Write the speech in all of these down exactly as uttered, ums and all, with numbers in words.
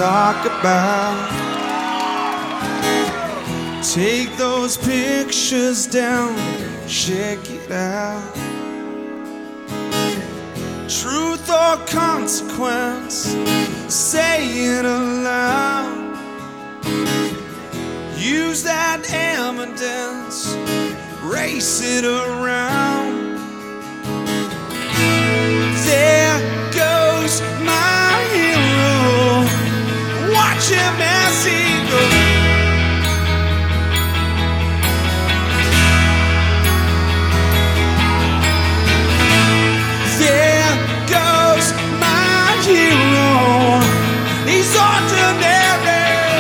talk about. Take those pictures down, check it out. Truth or consequence, say it aloud. Use that evidence, race it around. There goes my hero, watch him as he goes. There goes my hero, he's ordinary.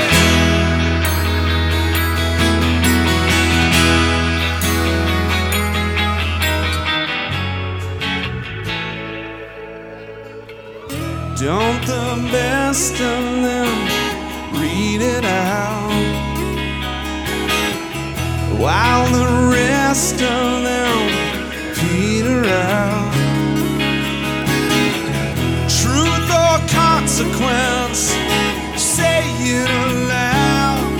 Don't the best of them read it out, while the rest of them peter out. Truth or consequence, say it aloud.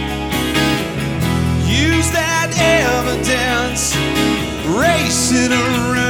Use that evidence, race it around.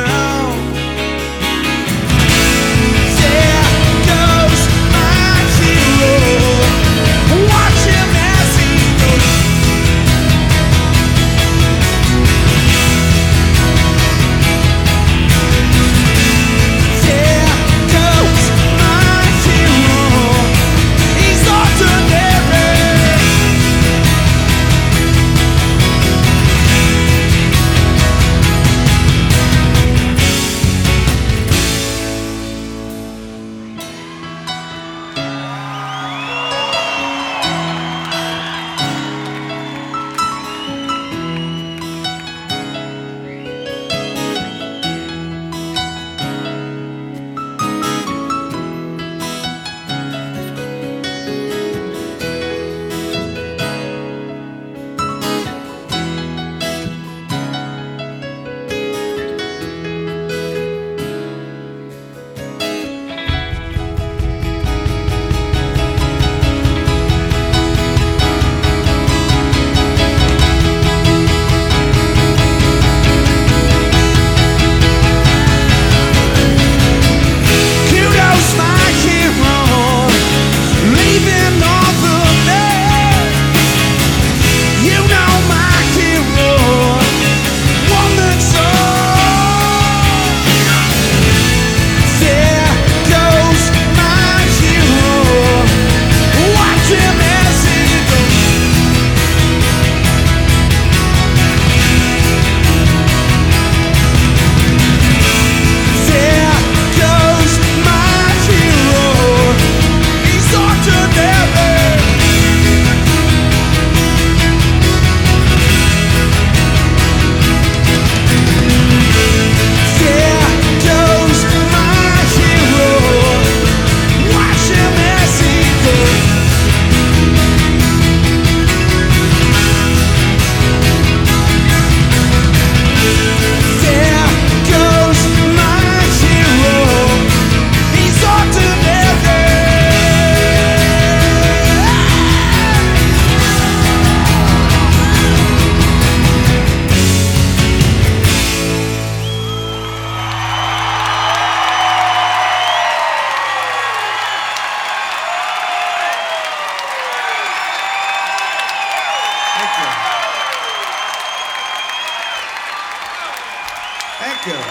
Thank you.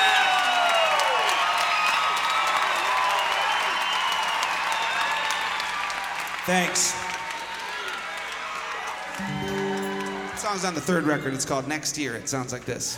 Thanks. The song's on the third record. It's called Next Year. It sounds like this.